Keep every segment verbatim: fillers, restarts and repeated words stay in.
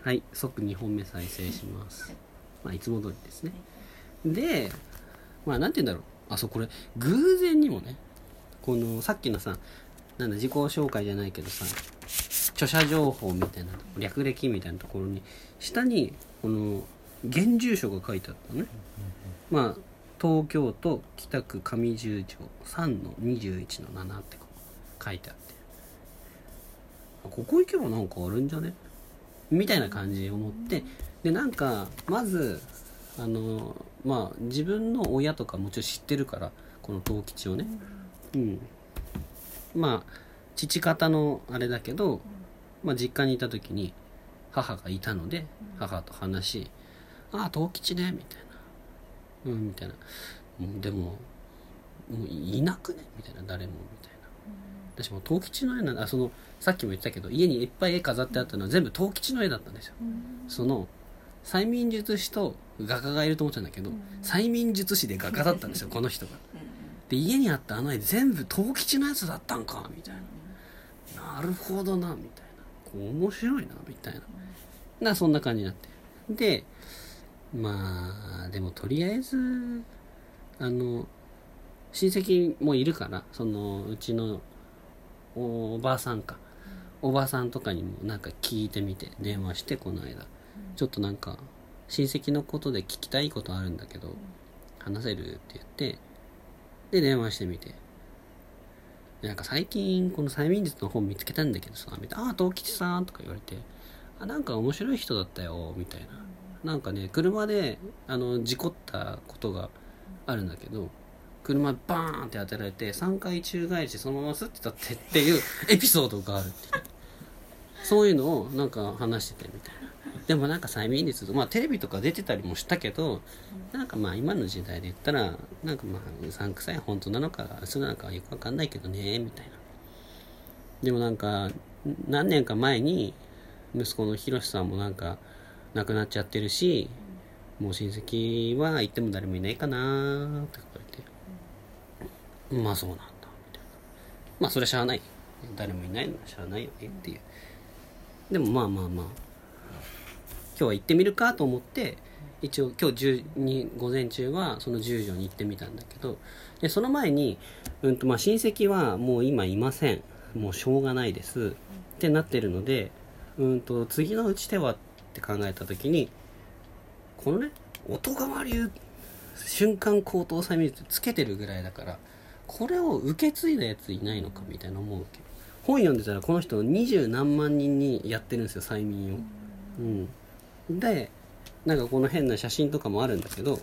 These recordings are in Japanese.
はい、即にほんめ再生します。まあいつも通りですね。で、まあなんて言うんだろう。あ、そうこれ偶然にもね、このさっきのさ、なんだ自己紹介じゃないけどさ、著者情報みたいな略歴みたいなところに下にこの現住所が書いてあったのね。まあ東京都北区上十条さんのにじゅういちのななって書いてあって、ここ行けばなんかあるんじゃねみたいな感じを思って、でなんかまずあのまあ自分の親とかもちろん知ってるから、この東吉をね、うんまあ父方のあれだけど、まあ実家にいた時に母がいたので母と話し、ああ東吉ねみたいな、うんみたいな、でももういなくねみたいな、誰もみたいな。私も東吉の絵なんだ。あそのさっきも言ったけど家にいっぱい絵飾ってあったのは全部東吉の絵だったんですよ。その催眠術師と画家がいると思ってたんだけど、催眠術師で画家だったんですよこの人が。で家にあったあの絵全部東吉のやつだったんかみたいな、なるほどなみたいな、こう面白いなみたいな、なそんな感じになって、でまあでもとりあえずあの親戚もいるから、そのうちのおばあさんかおばあさんとかにもなんか聞いてみて、電話してこの間ちょっとなんか親戚のことで聞きたいことあるんだけど話せるって言って、で電話してみて、なんか最近この催眠術の本見つけたんだけどさみたいな、ああ東吉さんとか言われて、あなんか面白い人だったよみたいな、なんかね車であの事故ったことがあるんだけど、車バーンって当てられてさんかい宙返りしてそのままスッて立ってっていうエピソードがあるっていう、そういうのをなんか話しててみたいな。でもなんか催眠術、まあテレビとか出てたりもしたけど、なんかまあ今の時代で言ったらなんかまあうさんくさい本当なのか嘘なのかよくわかんないけどねみたいな。でもなんか何年か前に息子のひろしさんもなんか亡くなっちゃってるし、もう親戚は行っても誰もいないかなーって言われて、まあそうなんだみたいな、まあそれはしゃあない、誰もいないのはしゃあないよねっていう。でもまあまあまあ今日は行ってみるかと思って、一応今日じゅうに午前中はその十条に行ってみたんだけど、でその前に、うんとまあ、親戚はもう今いません、もうしょうがないですってなってるので、うんと次の打ち手はって考えた時に、このね音川流瞬間高等催眠術つけてるぐらいだから、これを受け継いだやついないのかみたいな思うわけ。本読んでたらこの人二十何万人にやってるんですよ催眠を。うんでなんかこの変な写真とかもあるんだけど、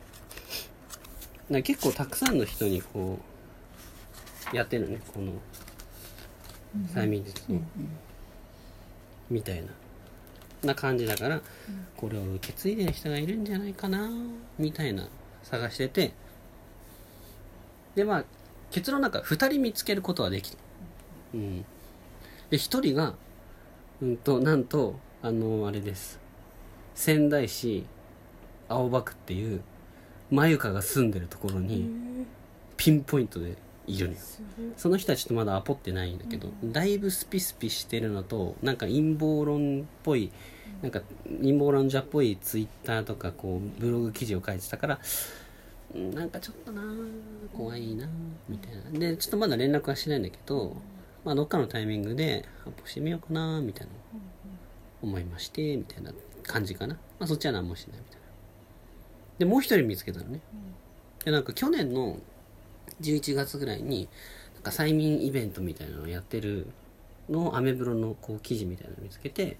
なんか結構たくさんの人にこうやってるね、この催眠術をみたいなな感じだから、これを受け継いでる人がいるんじゃないかなみたいな探してて、でまあ結論なんかふたり見つけることはできた。うんでひとりがうんとなんとあのあれです、仙台市青葉区っていうまゆかが住んでるところにピンポイントでいるのよ。その人はちょっとまだアポってないんだけど、だいぶスピスピしてるのと、なんか陰謀論っぽい、なんか陰謀論者っぽいツイッターとかこうブログ記事を書いてたから、なんかちょっとな怖いなみたいな。でちょっとまだ連絡はしないんだけど、まあどっかのタイミングでアポしてみようかなみたいな思いましてみたいな感じかな。まあそっちは何もしないみたいな。でもう一人見つけたのね。でなんか去年のじゅういちがつぐらいになんか催眠イベントみたいなのをやってるのをアメブロのこう記事みたいなのを見つけて、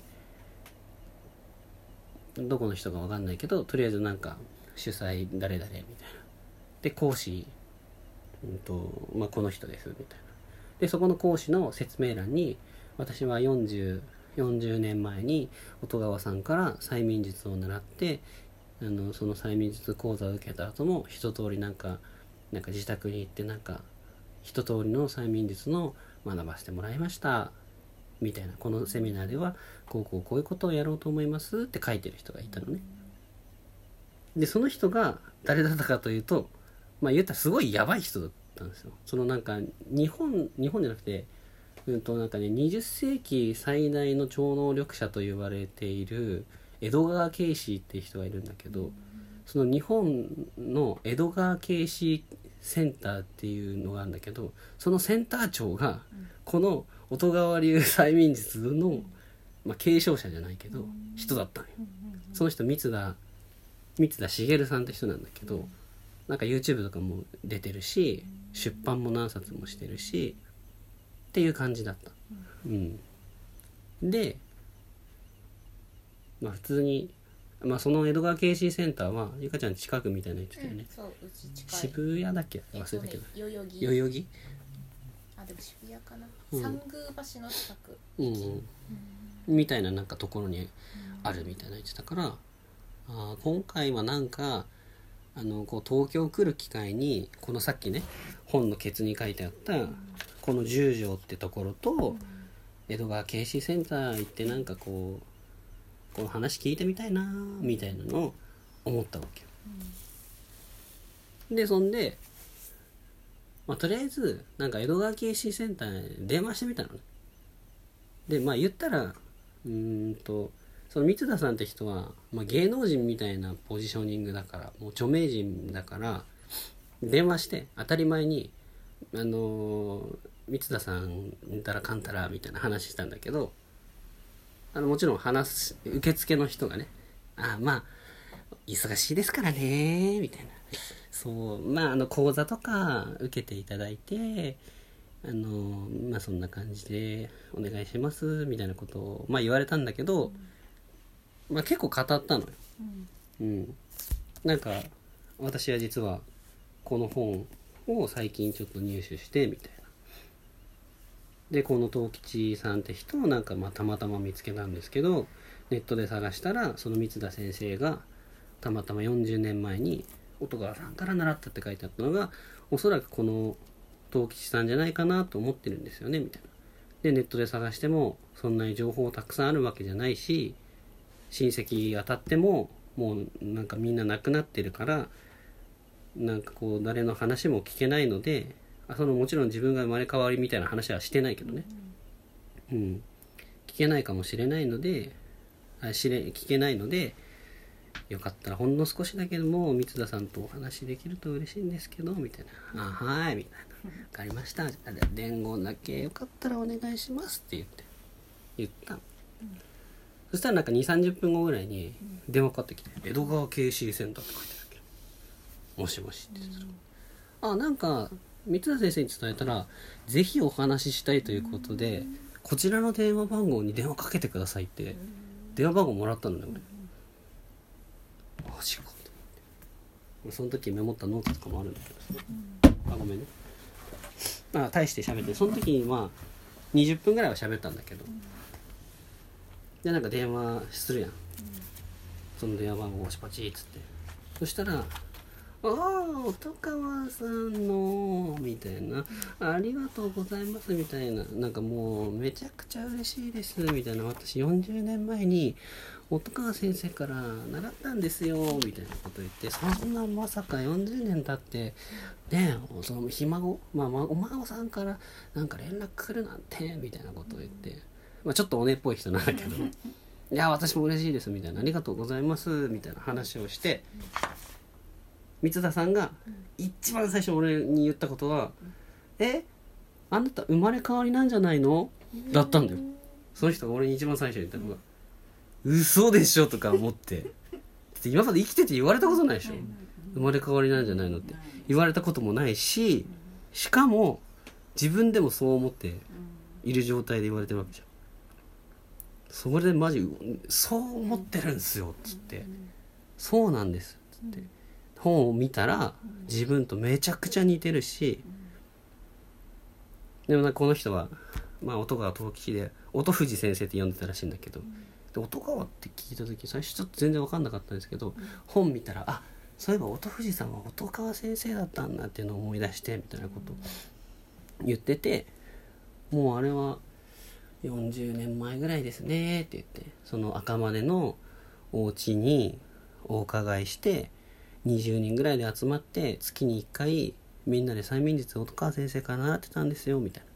どこの人か分かんないけどとりあえずなんか主催誰々みたいなで講師、うんとまあ、この人ですみたいなで、そこの講師の説明欄に私はよんじゅう、よんじゅうねんまえに音川さんから催眠術を習ってあのその催眠術講座を受けた後も一通りなんかなんか自宅に行ってなんか一通りの催眠術の学ばせてもらいましたみたいな、このセミナーではこうこうこういうことをやろうと思いますって書いてる人がいたのね。でその人が誰だったかというと、まあ言ったらすごいやばい人だったんですよ。そのなんか日本日本じゃなくてうんとなんかねにじゅっせいき最大の超能力者と言われている江戸川慶史っていう人がいるんだけど、その日本の江戸川慶史センターっていうのがあるんだけど、そのセンター長がこの音川流催眠術の、まあ、継承者じゃないけど人だったのよ。その人三田三田茂さんって人なんだけど、なんか YouTube とかも出てるし出版も何冊もしてるしっていう感じだった。うん、でまあ普通にまあその江戸川慶史センターはゆかちゃん近くみたいな言ってたよね、 うん、そううち近い。 渋谷だっけ忘れたけど、 代々木代々木あでも渋谷かな、 うん三宮橋の近く、 うん、 うんみたいななんかところにあるみたいな言ってたから、あ今回はなんかあのこう東京来る機会にこのさっきね本のケツに書いてあったこの十条ってところと江戸川慶史センター行ってなんかこうこの話聞いてみたいなみたいなのを思ったわけよ。でそんで、まあ、とりあえずなんか江戸川慶史センターに電話してみたのね。でまあ言ったらうーんとその三田さんって人は、まあ、芸能人みたいなポジショニングだからもう著名人だから電話して当たり前にあのー、三田さんたらかんたらみたいな話したんだけど、あのもちろん話す受付の人がね、あまあ忙しいですからねみたいな、そうまああの講座とか受けていただいてあのまあそんな感じでお願いしますみたいなことをまあ言われたんだけど、まあ結構語ったのよ。うん。なんか私は実はこの本を最近ちょっと入手してみたいな。でこの東吉さんって人をなんかまあたまたま見つけたんですけど、ネットで探したらその三田先生がたまたまよんじゅうねんまえに音川さんから習ったって書いてあったのがおそらくこの東吉さんじゃないかなと思ってるんですよねみたいな。でネットで探してもそんなに情報たくさんあるわけじゃないし、親戚当たってももうなんかみんな亡くなってるからなんかこう誰の話も聞けないので、あそのもちろん自分が生まれ変わりみたいな話はしてないけどね、うん、聞けないかもしれないのであ知れ聞けないのでよかったらほんの少しだけでも三田さんとお話できると嬉しいんですけどみたいな、あはいみたいな、分かりました、じゃあ伝言だけよかったらお願いしますって言って言ったの。そしたらなんかにじゅうさんじゅっぷんごぐらいに電話かかってきて、江戸川慶史センターって書いてあるけど、もしもしって言ってたら、あなんか三田先生に伝えたらぜひお話ししたいということでこちらの電話番号に電話かけてくださいって電話番号もらったのね俺。マジかと思って、俺その時メモったノートとかもあるんだけどさ、あごめんね、あ大して喋ってその時にまあにじゅっぷんぐらいは喋ったんだけど、でなんか電話するやん、その電話番号をパチッつって、そしたらああ音川さんのみたいな、ありがとうございますみたいな、なんかもうめちゃくちゃ嬉しいですみたいな、私よんじゅうねんまえに音川先生から習ったんですよみたいなこと言って、そんなまさかよんじゅうねん経ってねえそのひ孫、まあ、まあお孫さんからなんか連絡来るなんてみたいなことを言って、まあ、ちょっとおねっぽい人なんだけどいや私も嬉しいですみたいな、ありがとうございますみたいな話をして、三田さんが一番最初俺に言ったことは「えあなた生まれ変わりなんじゃないの?」だったんだよ。その人が俺に一番最初に言ったのが「嘘でしょ」とか思って今まで生きてて言われたことないでしょ、生まれ変わりなんじゃないのって言われたこともないし、しかも自分でもそう思っている状態で言われてるわけじゃん。それでマジそう思ってるんですよっつって、そうなんですっつって本を見たら自分とめちゃくちゃ似てるし、でもなんかこの人はまあ音川藤吉で音藤先生って呼んでたらしいんだけど、で音川って聞いた時最初ちょっと全然分かんなかったんですけど、本見たらあそういえば音藤さんは音川先生だったんだっていうのを思い出してみたいなことを言ってて、もうあれはよんじゅうねんまえぐらいですねって言って、その赤羽のお家にお伺いしてにじゅうにんぐらいで集まって月にいっかいみんなで催眠術を音川先生から習ってたんですよみたいな。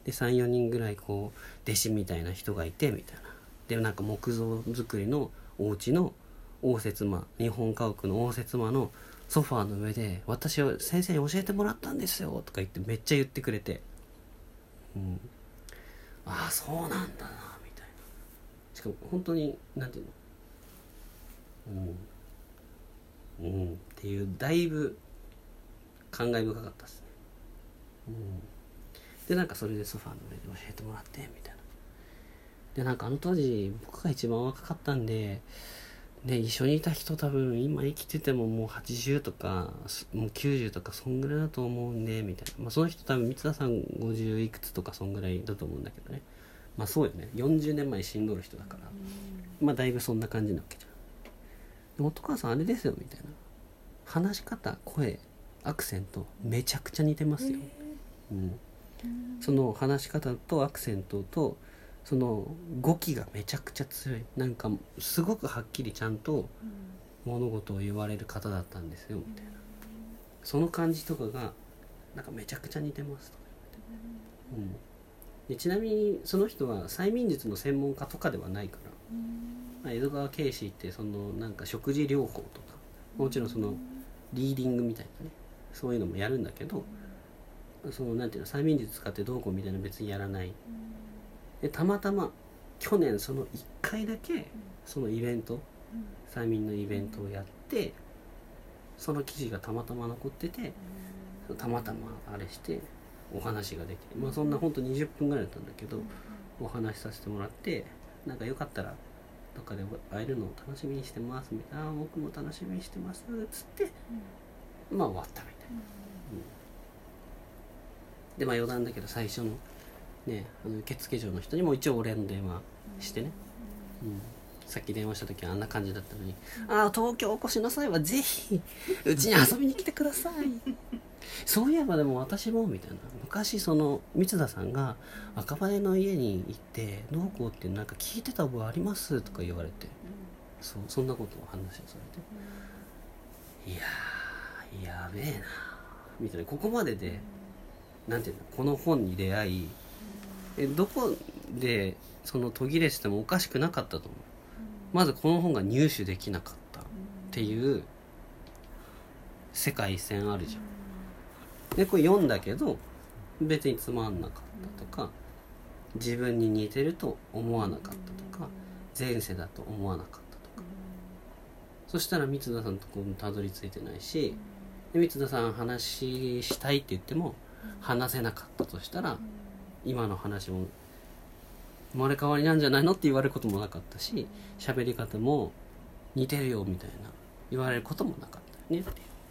で さん,よ 人ぐらいこう弟子みたいな人がいてみたいな。でなんか木造作りのお家の応接間、日本家屋の応接間のソファーの上で私は先生に教えてもらったんですよとか言ってめっちゃ言ってくれて、うん、ああそうなんだなみたいな。しかも本当になんていうの、うん、うん、っていうだいぶ感慨深かったですね、うん、でなんかそれでソファーの上で教えてもらってみたいな。でなんかあの当時僕が一番若かったんでね、一緒にいた人多分今生きててももうはちじゅうとかもうきゅうじゅうとかそんぐらいだと思うんでみたいな、まあ、その人多分三田さんごじゅういくつとかそんぐらいだと思うんだけどね。まあそうよね、よんじゅうねんまえ死んどる人だから、まあだいぶそんな感じなわけじゃん。で元川さんあれですよみたいな、話し方、声、アクセントめちゃくちゃ似てますよ、うん、その話し方とアクセントとその語気がめちゃくちゃ強い、なんかすごくはっきりちゃんと物事を言われる方だったんですよみたいな、その感じとかがなんかめちゃくちゃ似てますとか言って、うん、でちなみにその人は催眠術の専門家とかではないから、まあ、江戸川慶史ってそのなんか食事療法とかもちろんそのリーディングみたいなねそういうのもやるんだけど、そのなんていうの催眠術使ってどうこうみたいなの別にやらない。でたまたま去年そのいっかいだけそのイベント、催眠のイベントをやってその記事がたまたま残ってて、たまたまあれしてお話ができて、まあそんなほんとにじゅっぷんぐらいだったんだけどお話しさせてもらって、なんかよかったらどっかで会えるのを楽しみにしてますみたいな、あ僕も楽しみにしてますっつって、まあ終わったみたいな、うん、でまあ余談だけど最初のね、あの受付嬢の人にも一応お礼の電話してね、うん、さっき電話した時はあんな感じだったのに、ああ東京お越しの際はぜひうちに遊びに来てくださいそういえばでも私もみたいな、昔その三田さんが赤羽の家に行ってどうこうってなんか聞いてた覚えありますとか言われて、そうそんなことを話をされて、いやーやべえなみたいな、ここまででなんていうの、この本に出会いえどこでその途切れしてもおかしくなかったと思う。まずこの本が入手できなかったっていう世界線あるじゃん。でこれ読んだけど別につまんなかったとか、自分に似てると思わなかったとか、前世だと思わなかったとか、そしたら三田さんとこにたどり着いてないし、で三田さん話したいって言っても話せなかったとしたら今の話も生まれ変わりなんじゃないのって言われることもなかったし、喋り方も似てるよみたいな言われることもなかったねっていう、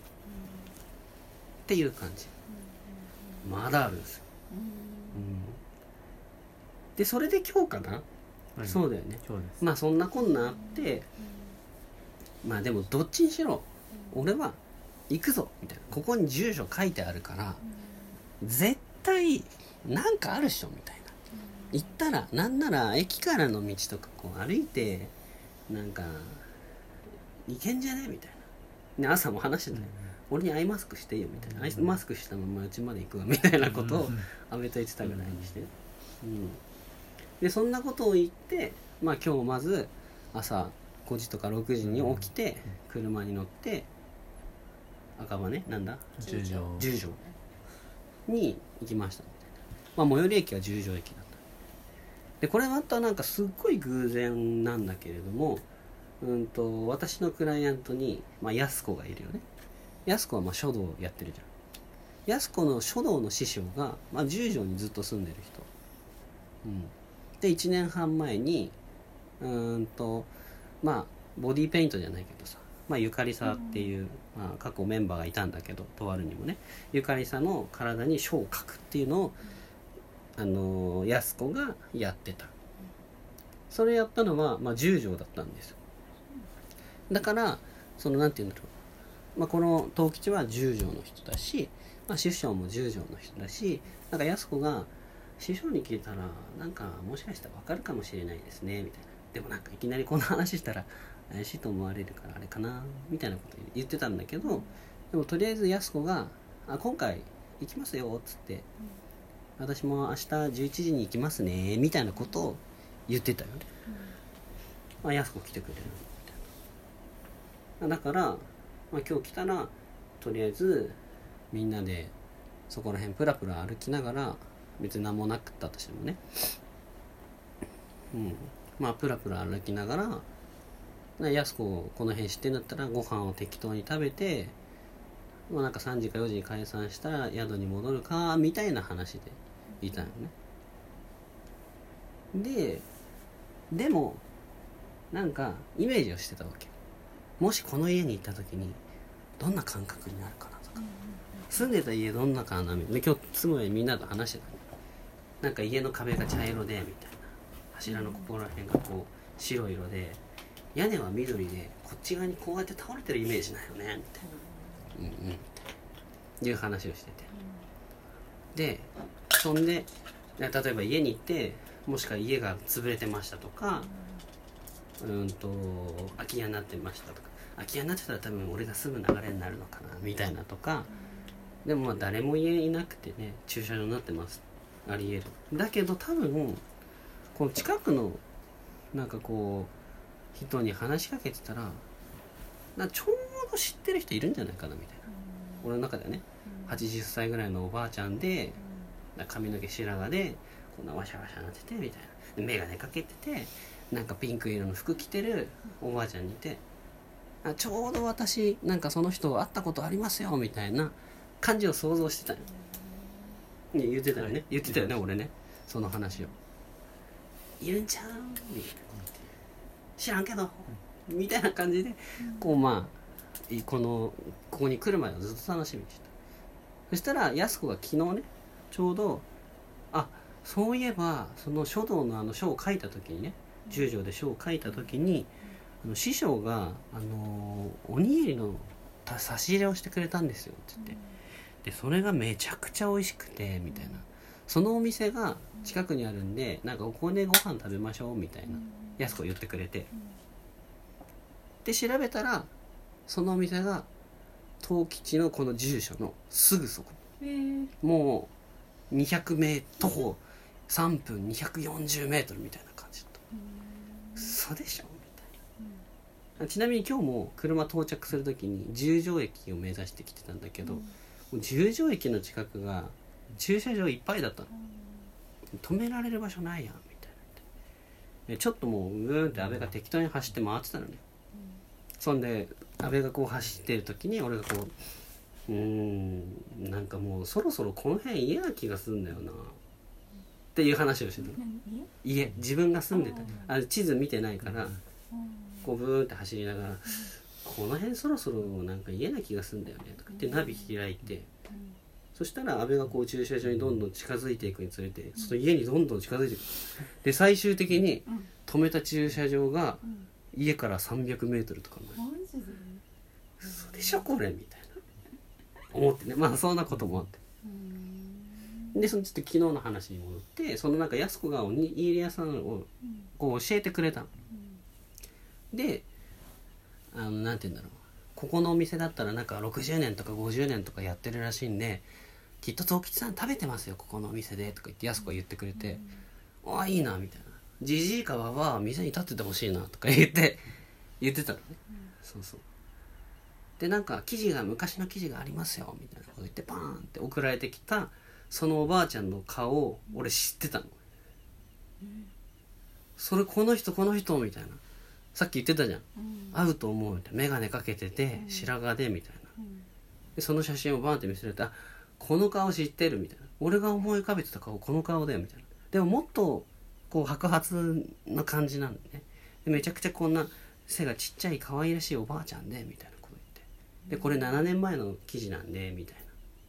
っていう感じ。まだあるんですよ、うん、でそれで今日かな、はい、そうだよね。そうです。まあそんなこんなあって、まあでもどっちにしろ俺は行くぞみたいな、ここに住所書いてあるから絶対なんかあるっしょみたいな、行ったらなんなら駅からの道とかこう歩いてなんか行けんじゃねみたいな、で朝も話してたよ、うん、俺にアイマスクしていいよみたいな、アイマスクしたままうちまで行くわみたいなことを阿部と言ってたぐらいにして、うん、でそんなことを言って、まあ今日まず朝ごじとかろくじに起きて車に乗って赤羽なんだ十条十条に行きましたみたいな、まあ最寄り駅は十条駅だった。でこれまたなんかすっごい偶然なんだけれども、うんと私のクライアントに、まあ、安子がいるよね。安子はまあ書道をやってるじゃん。安子の書道の師匠が、まあ、十条にずっと住んでる人、うん、でいちねんはん前にうんとまあボディーペイントじゃないけどさ、まあ、ゆかりさっていう、まあ、過去メンバーがいたんだけど、とあるにもね、ゆかりさの体に書を書くっていうのをあのー、安子がやってた。それやったのは、まあ、十条だったんですよ。だからそのなんて言うんだろう、まあ、この藤吉は十条の人だし、まあ、師匠も十条の人だし、なんか安子が師匠に聞いたらなんかもしかしたら分かるかもしれないですねみたいな、でもなんかいきなりこんな話したら怪しいと思われるからあれかなみたいなこと言ってたんだけど、でもとりあえず安子があ今回行きますよっつって私も明日じゅういちじに行きますねみたいなことを言ってたよね、うん、あ、やす子来てくれるみたいな。だから、まあ、今日来たらとりあえずみんなでそこら辺プラプラ歩きながら、別に何もなかったとしてもね、うん、まあプラプラ歩きながら、やす子この辺知ってんだったらご飯を適当に食べて、もうなんかさんじかよじに解散したら宿に戻るかみたいな話でいたよね。ででもなんかイメージをしてたわけ。もしこの家に行った時にどんな感覚になるかなとか、住んでた家どんな感じで、今日すごいみんなと話してた、ね、なんか家の壁が茶色でみたいな、柱のここら辺がこう白色で屋根は緑でこっち側にこうやって倒れてるイメージないよねみたいな、うんうん、いう話をしてて、でそんで例えば家に行って、もしくは家が潰れてましたとか、うんと空き家になってましたとか、空き家になってたら多分俺が住む流れになるのかなみたいなとか、でもまあ誰も家いなくてね、駐車場になってます、ありえる。だけど多分この近くのなんかこう人に話しかけてたら、なちょうど知ってる人いるんじゃないかなみたいな、俺の中ではね、はちじゅっさいぐらいのおばあちゃんで、髪の毛白髪でこんなワシャワシャなっててみたいな、眼鏡かけてて、なんかピンク色の服着てるおばあちゃんにいて、あ、ちょうど私なんかその人会ったことありますよみたいな感じを想像してたよ、ね、言ってたよね、はい、言ってたよね、俺ね、その話をいるんちゃうみたいな、知らんけどみたいな感じで、こうまあこのここに来るまではずっと楽しみにしてた。そしたらやす子が昨日ね、ちょうど、あ、そういえばその書道のあの書を書いた時にね、十条で書を書いた時に、あの師匠があのおにぎりの差し入れをしてくれたんですよって言って、でそれがめちゃくちゃ美味しくてみたいな、そのお店が近くにあるんで、なんかここでご飯食べましょうみたいな、やす子言ってくれて、で調べたらそのお店が東吉のこの住所のすぐそこ、もうにひゃくメートル徒歩さんぷんにひゃくよんじゅうメートルみたいな感じだった。嘘でしょみたいな。ちなみに今日も車到着するときに十条駅を目指してきてたんだけど、もう十条駅の近くが駐車場いっぱいだったの。止められる場所ないやんみたいな。でちょっともううーんって安倍が適当に走って回ってたのね。そんで安倍がこう走ってる時に俺がこう、うーんなんかもうそろそろこの辺家な気がするんだよなっていう話をしてた。家、自分が住んでた、あ地図見てないからこうブーンって走りながら、この辺そろそろなんか家な気がするんだよねとか言ってナビ開いて、そしたら安倍がこう駐車場にどんどん近づいていくにつれて、その家にどんどん近づいていく。で最終的に止めた駐車場が家からさんびゃくメートルとか前、嘘でしょこれみたいな思ってね、まあそんなこともあって、でそのちょっと昨日の話に戻って、そのなんかやす子がおにぎり屋さんをこう教えてくれたの、であのなんて言うんだろう、ここのお店だったらなんかろくじゅうねんとかごじゅうねんとかやってるらしいんで、きっと東吉さん食べてますよここのお店でとか言ってやす子が言ってくれて、うん、ああいいなみたいな、じじいかわは店に立っててほしいなとか言って言ってたのね、うん、そうそう。でなんか記事が昔の記事がありますよみたいなこと言ってパーンって送られてきたそのおばあちゃんの顔を俺知ってたの、うん、それこの人この人みたいな、さっき言ってたじゃん、うん、会うと思うみたいな、眼鏡かけてて、うん、白髪でみたいな、うん、でその写真をバーンって見せられて、あこの顔知ってるみたいな、俺が思い浮かべてた顔この顔だよみたいな、でももっとこう白髪な感じなんでね、でめちゃくちゃこんな背がちっちゃい可愛らしいおばあちゃんでみたいなこと言って、でこれななねんまえの記事なんでみたいな、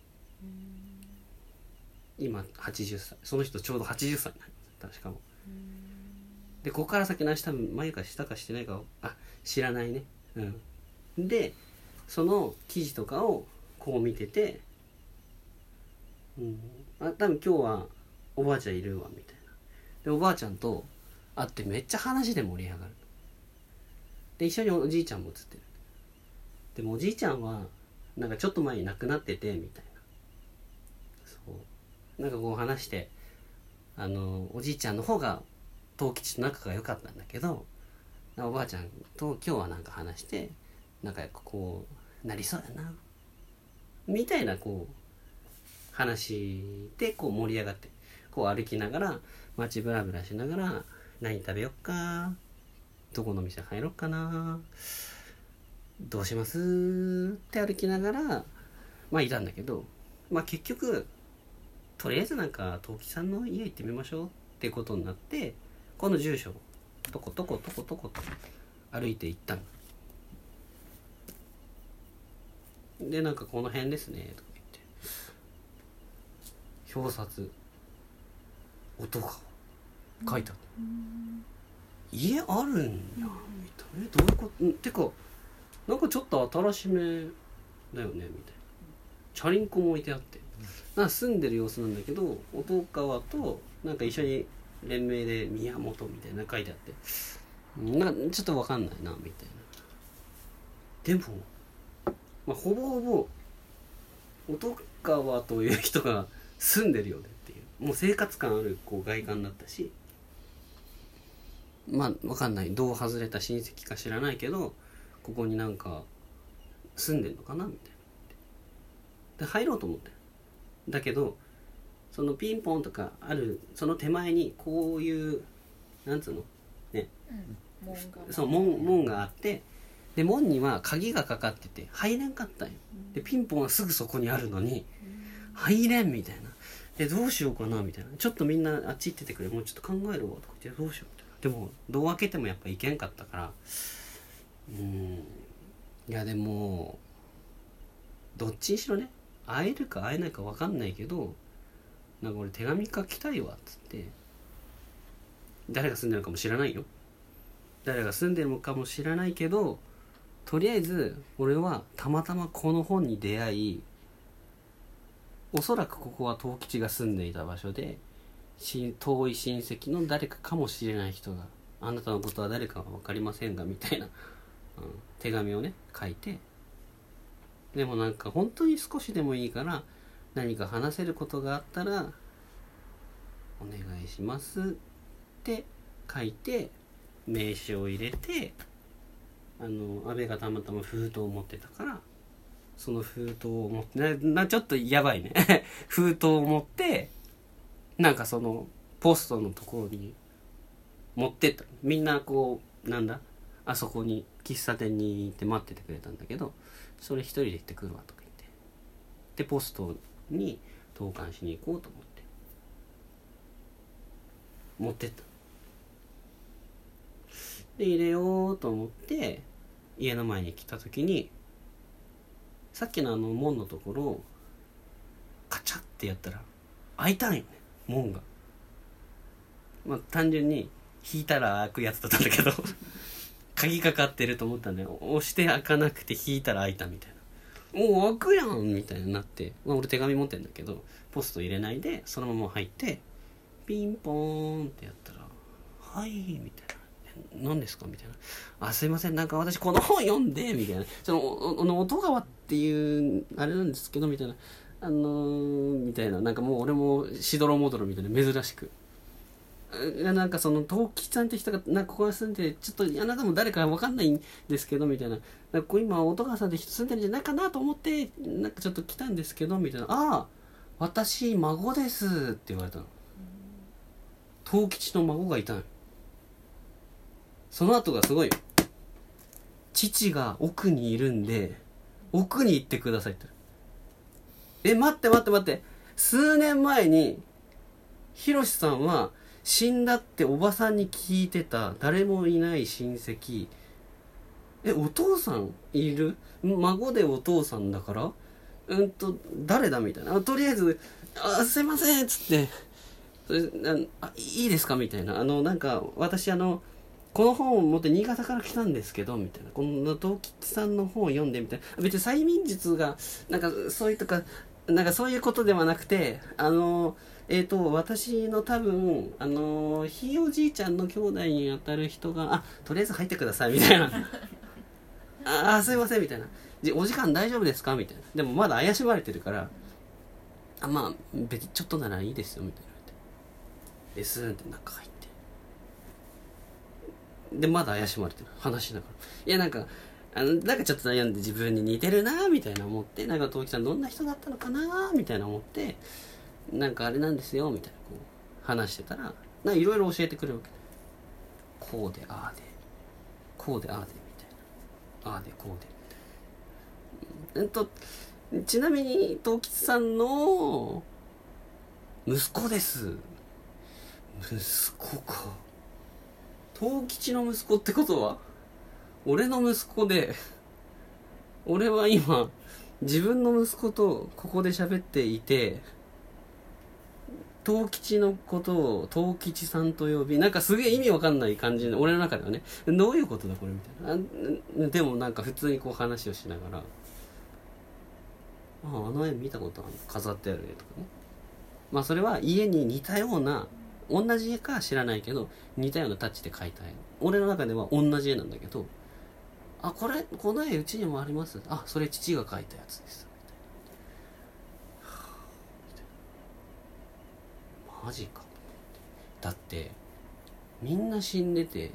今はちじゅっさい、その人ちょうどはちじゅっさいになります確かも。でここから先の明日前か下かしてないかあ知らないね、うん、でその記事とかをこう見てて、うん、あ多分今日はおばあちゃんいるわみたいな、でおばあちゃんと会ってめっちゃ話で盛り上がる。で一緒におじいちゃんも写ってる。でもおじいちゃんはなんかちょっと前に亡くなっててみたいな、そうなんかこう話して、あのおじいちゃんの方が藤吉と仲が良かったんだけど、おばあちゃんと今日はなんか話して仲良くこうなりそうやなみたいなこう話でこう盛り上がって、こう歩きながら街ブラブラしながら、何食べよっか、どこの店入ろっかな、どうしますって歩きながらまあいたんだけど、まあ結局とりあえずなんか藤吉さんの家行ってみましょうってことになって、この住所をトコトコトコトコと歩いて行ったので、なんかこの辺ですねとか言って表札音が書いてある、うん、家あるんやみたいな、えどういうこと、んてかなんかちょっと新しめだよねみたいな、チャリンコも置いてあって、なんか住んでる様子なんだけど、音川となんか一緒に連名で宮本みたいな書いてあって、なんかちょっと分かんないなみたいな。でも、まあ、ほぼほぼ音川という人が住んでるよねっていう、もう生活感あるこう外観だったし、まあ分かんない、どう外れた親戚か知らないけど、ここになんか住んでんのかなみたいな。で入ろうと思って、だけどそのピンポンとかあるその手前にこういうなんつうのね、うん、門がそう 門, 門があって、で門には鍵がかかってて入れんかったんよ。でピンポンはすぐそこにあるのに入れんみたいな。でどうしようかなみたいな、ちょっとみんなあっち行っててくれ、もうちょっと考えるわとか言って、どうしようみたいな。でもどう開けてもやっぱいけんかったから、うーんいやでもどっちにしろね、会えるか会えないか分かんないけど、なんか俺手紙書きたいわっつって、誰が住んでるのかも知らないよ、誰が住んでるのかも知らないけど、とりあえず俺はたまたまこの本に出会い、おそらくここは藤吉が住んでいた場所で、遠い親戚の誰かかもしれない人が、あなたのことは誰かは分かりませんがみたいな、うん、手紙をね書いて、でもなんか本当に少しでもいいから何か話せることがあったらお願いしますって書いて、名刺を入れて、あの安倍がたまたま封筒を持ってたから、その封筒を持ってな, なちょっとやばいね封筒を持って、なんかそのポストのところに持ってった。みんなこうなんだあそこに喫茶店に行って待っててくれたんだけど、それ一人で行ってくるわとか言って、でポストに投函しに行こうと思って持ってった。で入れようと思って家の前に来た時に、さっきのあの門のところをカチャってやったら開いたんよね、門が。まあ単純に引いたら開くやつだったんだけど鍵かかってると思ったんだよ。押して開かなくて引いたら開いたみたいな。おお開くやんみたいになって、まあ、俺手紙持ってんだけどポスト入れないでそのまま入ってピンポーンってやったらはいみたいな。何ですかみたいな。あすいません、なんか私この本読んでみたいな、そのおの音川っていうあれなんですけどみたいな、あのー、みたいな、なんかもう俺もしどろもどろみたいな、珍しくなんかその藤吉さんって人がなんかここに住んで、ちょっとあなたも誰か分かんないんですけどみたいな、なんか今音川さんって人住んでるんじゃないかなと思ってなんかちょっと来たんですけどみたいな。ああ私孫ですって言われたの。藤吉の孫がいたの。その後がすごいよ。父が奥にいるんで奥に行ってくださいって。え待って待って待って、数年前にひろしさんは死んだっておばさんに聞いてた、誰もいない親戚、えお父さんいる、孫でお父さんだからうんと誰だみたいな。とりあえずあすいませんっつってそれあいいですかみたいな、あのなんか私あのこの本を持って新潟から来たんですけどみたいな、この藤吉さんの本を読んでみたいな、別に催眠術がなんかそういうとかなんかそういうことではなくて、あのえーと私の多分あのひいおじいちゃんの兄弟にあたる人があとりあえず入ってくださいみたいなああすいませんみたいな、お時間大丈夫ですかみたいな。でもまだ怪しまれてるからあまあ別にちょっとならいいですよみたいなでスーンって中入ってでまだ怪しまれてる話しながらいやなんかあのなんかちょっと悩んで自分に似てるなみたいな思ってなんか東木さんどんな人だったのかなみたいな思ってなんかあれなんですよみたいなこう話してたらなんかいろいろ教えてくれるわけこうでああでこうでああでみたいなああでこうでみたいなうんとちなみに東吉さんの息子です息子か東吉の息子ってことは俺の息子で俺は今自分の息子とここで喋っていて東吉のことを東吉さんと呼びなんかすげえ意味わかんない感じで俺の中ではねどういうことだこれみたいなあでもなんか普通にこう話をしながらあああの絵見たことある飾ってある絵とかねまあそれは家に似たような同じ絵か知らないけど似たようなタッチで描いた絵俺の中では同じ絵なんだけどあこれこの絵うちにもありますあそれ父が描いたやつですマジかだってみんな死んでて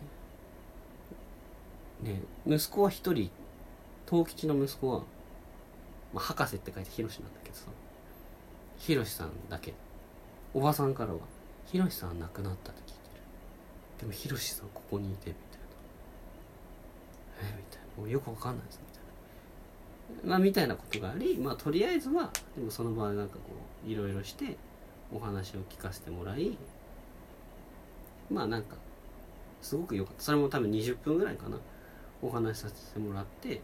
ね息子は一人東吉の息子は、まあ、博士って書いてヒロシなんだけどさヒロシさんだけおばさんからはヒロシさん亡くなったって聞いてるでもヒロシさんここにいてみたいなえみたいなもうよくわかんないですみたいなまあみたいなことがありまあとりあえずはでもその場合なんかこういろいろしてお話を聞かせてもらいまあなんかすごく良かったそれも多分にじゅっぷんぐらいかなお話しさせてもらって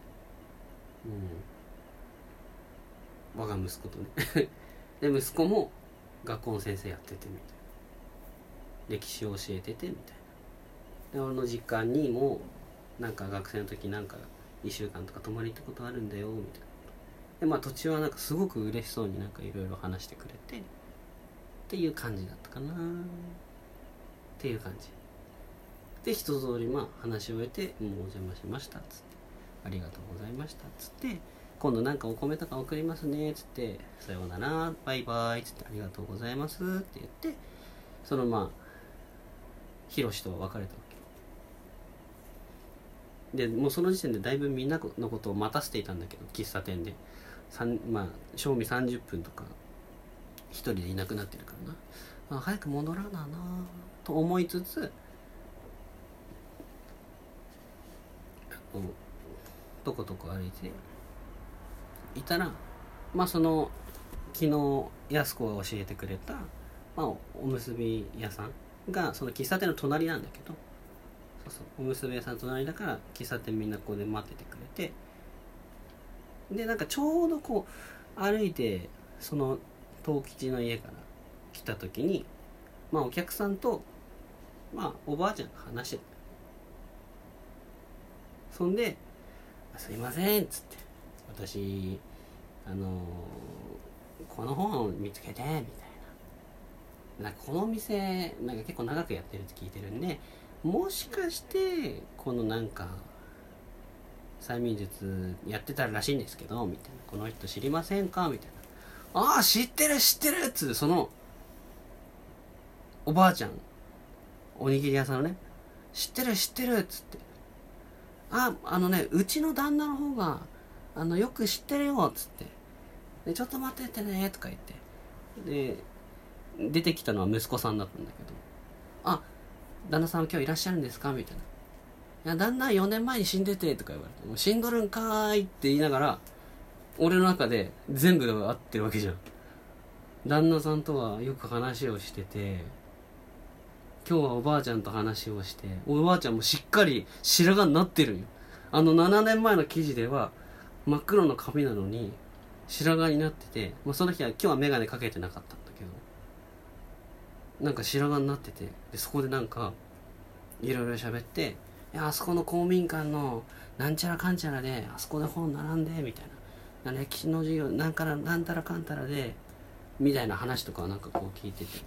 うん我が息子とねで息子も学校の先生やっててみたいな歴史を教えててみたいなで俺の実家にもなんか学生の時なんかいっしゅうかんとか泊まり行ったことあるんだよみたいなでまあ土地はなんかすごく嬉しそうになんかいろいろ話してくれてっていう感じだったかなっていう感じで一通りまあ話を終えてもうお邪魔しましたっつってありがとうございましたっつって今度なんかお米とか送りますねっつってさようならバイバイっつってありがとうございますって言ってそのまあヒロシとは別れたわけでもうその時点でだいぶみんなのことを待たせていたんだけど喫茶店でまあ賞味さんじゅっぷんとか一人でいなくなってるからなあ早く戻らななと思いつつとことこ歩いていたらまあその昨日安子が教えてくれた、まあ、おむすび屋さんがその喫茶店の隣なんだけどそうそうおむすび屋さんの隣だから喫茶店みんなここで待っててくれてでなんかちょうどこう歩いてその東吉の家から来た時にまあお客さんとまあおばあちゃんが話してたそんで「すいません」っつって「私あのー、この本を見つけて」みたいななんかこのお店なんか結構長くやってるって聞いてるんでもしかしてこのなんか催眠術やってたらしいんですけどみたいなこの人知りませんかみたいなああ知ってる知ってるっつってそのおばあちゃんおにぎり屋さんのね知ってる知ってるっつってああのねうちの旦那の方があのよく知ってるよっつってでちょっと待っててねとか言ってで出てきたのは息子さんだったんだけどあ旦那さん今日いらっしゃるんですかみたいないや旦那よねんまえに死んでてとか言われてもう死んどるんかーいって言いながら俺の中で全部が合ってるわけじゃん旦那さんとはよく話をしてて今日はおばあちゃんと話をしておばあちゃんもしっかり白髪になってるよあのななねんまえの記事では真っ黒の髪なのに白髪になってて、まあ、その日は今日は眼鏡かけてなかったんだけどなんか白髪になっててでそこでなんかいろいろ喋っていやあそこの公民館のなんちゃらかんちゃらであそこで本並んでみたいな歴史の授業なんからなんたらかんたらでみたいな話とかなんかこう聞いてて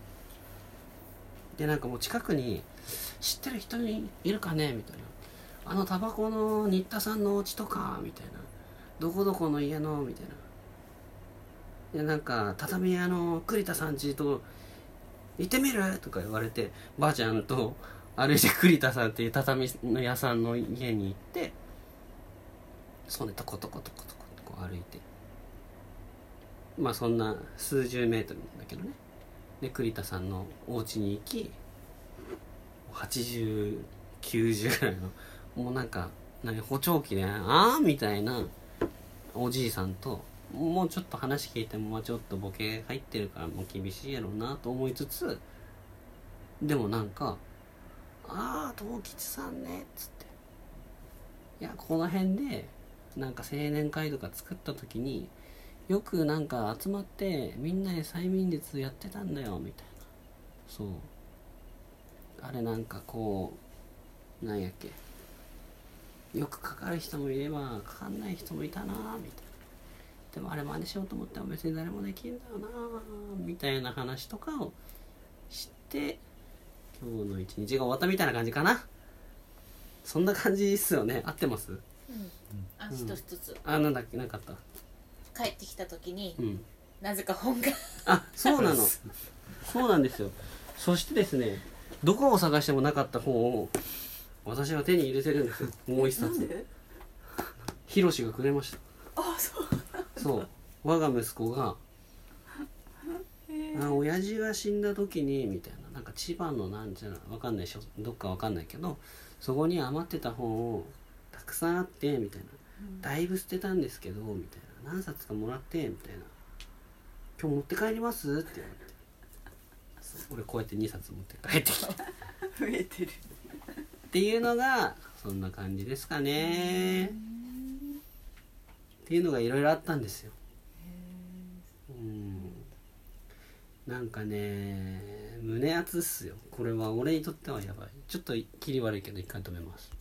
でなんかもう近くに知ってる人にいるかねみたいなあのタバコの新田さんのお家とかみたいなどこどこの家のみたいないやなんか畳屋の栗田さんちと行ってみるとか言われて、ばあちゃんと歩いて栗田さんっていう畳の屋さんの家に行って、そねトコトコトコトコとこう歩いて、まあそんな数十メートルなんだけどね。で栗田さんのお家に行き、はちじゅう、きゅうじゅうぐらいのもうなんか何補聴器であーみたいなおじいさんと、もうちょっと話聞いてもまあちょっとボケ入ってるからもう厳しいやろうなと思いつつ、でもなんかああ東吉さんねっつって、いやこの辺でなんか青年会とか作った時によくなんか集まってみんなで催眠術やってたんだよみたいな。そうあれなんかこうなんやっけ、よくかかる人もいればかかんない人もいたなみたいな。でもあれ真似しようと思っても別に誰もできんだよなみたいな話とかをして、今日の一日が終わったみたいな感じかな。そんな感じっすよね。合ってます？ うんあ、 うん一つずつあ、なんだっけ、なかった。 帰ってきた時に、 うん。 なぜか本があ、そうなの。そうなんですよ。そしてですね、どこを探してもなかった本を私は手に入れてるんですよ。もう一冊。 なんで？ ヒロシがくれました。 あ、そう。 そう我が息子があ親父が死んだ時にみたいな、なんか千葉のなんちゃらわかんないしょ、どっかわかんないけど、そこに余ってた本をたくさんあってみたいな、だいぶ捨てたんですけどみたいな、何冊かもらってみたいな、今日持って帰りますって言われて、俺こうやってにさつ持って帰ってきたっ増えてる。 ていうのがそんな感じですかね。っていうのがいろいろあったんですよ。うんなんかね胸熱っすよ。これは俺にとってはやばい。ちょっと切り悪いけど一回止めます。